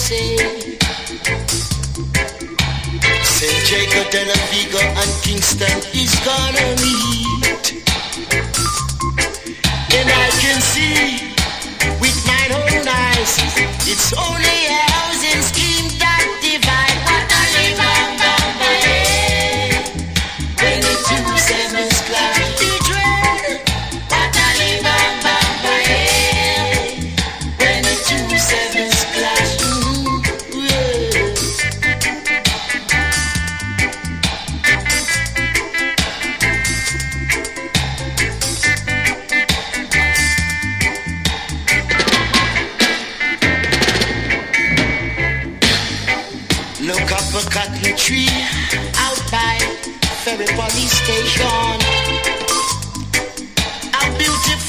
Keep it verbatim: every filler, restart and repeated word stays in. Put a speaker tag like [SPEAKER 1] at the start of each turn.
[SPEAKER 1] say. Saint Jacob, Del Vigo, and Kingston is gonna meet. And I can see with my own eyes, it's only a housing scheme that divide. What a bang bang bang, twenty-two sevens clash the dread. What a bang bang bang, twenty-two sevens clash. Mm-hmm. Yeah. Look up a cotton tree out by Ferry Police Station.